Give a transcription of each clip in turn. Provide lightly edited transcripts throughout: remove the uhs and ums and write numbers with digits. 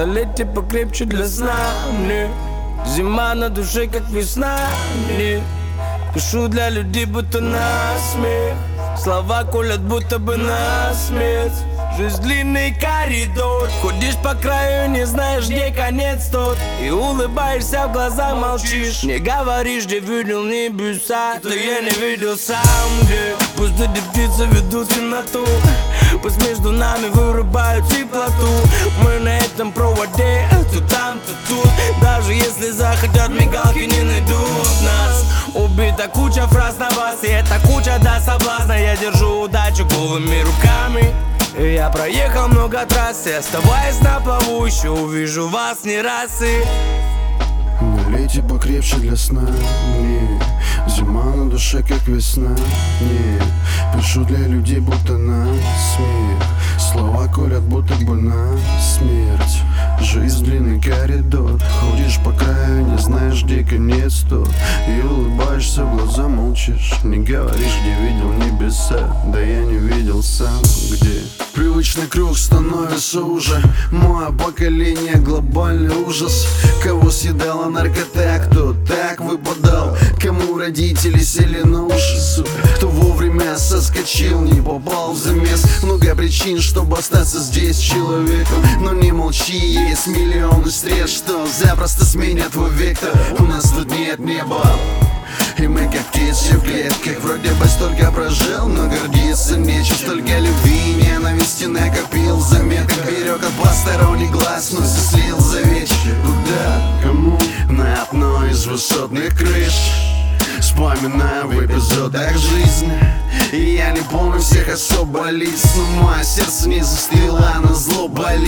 Налейте покрепче для сна мне. Зима на душе, как весна мне. Пишу для людей, будто насмех. Слова колят, будто бы насмерть. Жизнь длинный коридор. Ходишь по краю, не знаешь, где конец тот. И улыбаешься, в глаза молчишь. Не говоришь, где видел небеса. Что я не видел сам, где. Пусть эти птицы ведут темноту. Пусть между нами вырубают теплоту. Мы на этом проводе, то там, то тут. Даже если захотят, мигалки не найдут нас. Убита куча фраз на вас, и эта куча до соблазна. Я держу удачу голыми руками. И я проехал много трасс, и оставаясь на плаву, еще увижу вас не раз. И налейте покрепче для сна мне. Зима на душе, как весна. Не пишу для людей, будто на смех. Слова колят, будто бы на смерть. Жизнь длинный коридор. Ходишь по краю, не знаешь, где конец тот. И улыбаешься, в глаза молчишь. Не говоришь, где видел небеса. Да я не видел сам, где. Привычный круг становится уже. Мое поколение, глобальный ужас. Кого съедала наркота, кто так выпадал. Кому родители сели на уши. Кто вовремя соскочил, не попал в замес. Много причин, чтобы остаться здесь человеком. Но не молчи, есть миллионы стрел, что запросто сменят твой вектор. У нас тут нет неба, и мы как птицы в клетках. Вроде бы столько прожил, но гордиться нечем. Столько любви и ненависти накопил в заметках. Берег от посторонних глаз, но слил за вечер. Куда? Кому? На одной из высотных крыш. Вспоминаю в эпизодах жизни. И я не помню всех особо лиц, но мое сердце не застыло, оно зло болит.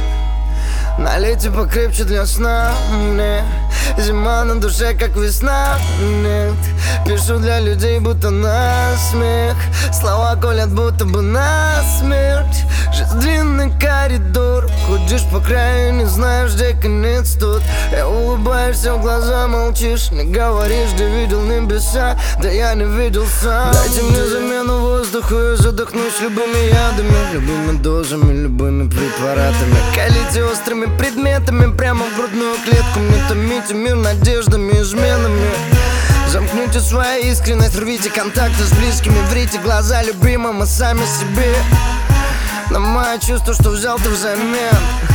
Налейте покрепче для сна мне. Зима на душе, как весна. Нет, пишу для людей, будто на смех. Слова колят, будто бы на смерть. Жизнь длинный коридор. Ходишь по краю, не знаешь, где конец тут. И улыбаешься, в глаза молчишь. Не говоришь, где видел небеса. Да я не видел сам. Дайте мне замену воздуху, я задохнусь любыми ядами, любыми дозами, любыми препаратами. Колите острыми предметами прямо в грудную клетку. Не томите мир надеждами, изменами. Замкните свою искренность, рвите контакты с близкими. Врите глаза любимым и сами себе. Но мое чувство, что взял ты взамен,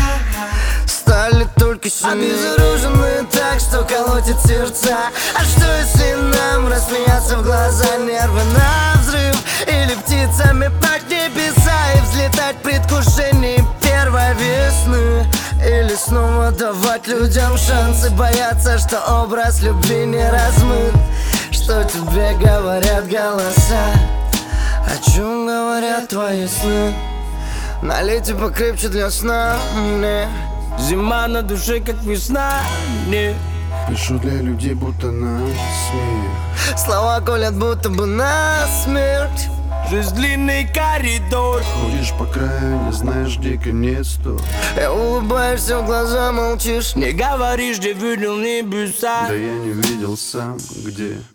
стали только сильнее. Обезоружены так, что колотит сердца. А что если нам рассмеяться в глаза, нервы на взрыв? Или птицами под небеса и взлетать в предвкушении первой весны? Или снова давать людям шансы, бояться, что образ любви не размыт? Что тебе говорят голоса? О чем говорят твои сны? Налейте покрепче для сна мне. зима на душе, как весна мне. Пишу для людей, будто на смех. Слова колят, будто бы на смерть. Жизнь длинный коридор. Ходишь по краю, не знаешь, где конец тот. И улыбаешься, в глаза молчишь. Не говоришь, где видел небеса. Да я не видел сам, где.